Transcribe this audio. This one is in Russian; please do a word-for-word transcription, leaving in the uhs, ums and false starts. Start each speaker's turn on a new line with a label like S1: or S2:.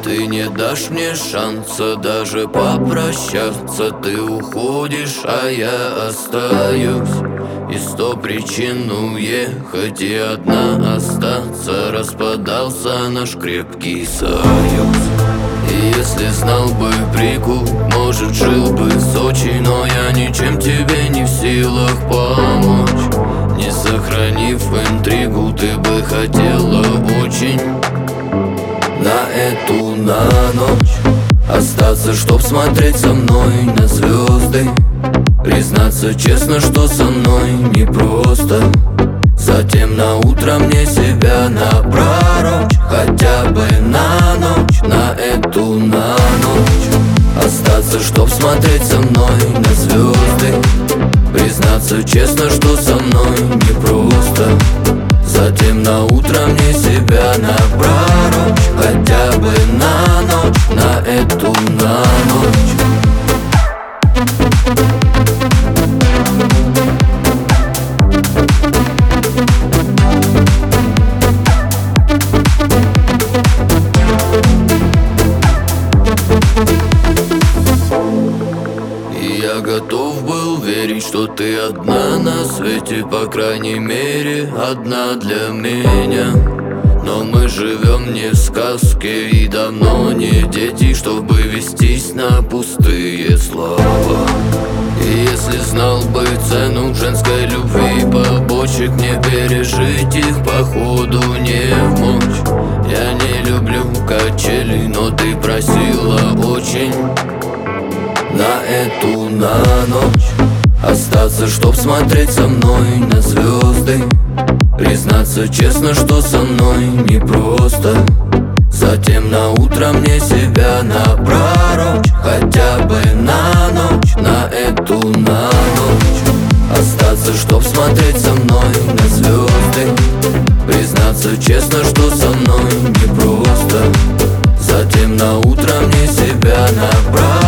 S1: ты не дашь мне шанса даже попрощаться. Ты уходишь, а я остаюсь. И сто причин уехать и одна остаться. Распадался наш крепкий союз. И если знал бы прикол, может, жил бы с Сочи. Но я ничем тебе не в силах помочь. Не сохранив интригу, ты бы хотела очень на эту, на ночь остаться, чтоб смотреть со мной на звезды. Признаться честно, что со мной непросто. Затем на утро мне себя напророчь. Хотя бы на ночь, на эту, на ночь остаться, чтоб смотреть со мной на звезды. Признаться честно, что со мной непросто. Затем на утро мне себя напророчь. Хотя бы на ночь, на эту, на ночь. Я готов был верить, что ты одна на свете, по крайней мере, одна для меня. Но мы живем не в сказке и давно не дети, чтобы вестись на пустые слова. И если знал бы цену женской любви, побочек мне пережить их походу не в мочь. Я не люблю качели, но ты просила очень на эту, на ночь остаться, чтоб смотреть со мной на звезды. Признаться честно, что со мной непросто. Затем на утро мне себя напророчь. Хотя бы на ночь, на эту, на ночь остаться, чтоб смотреть со мной на звезды. Признаться честно, что со мной непросто. Затем на утро мне себя напророчь.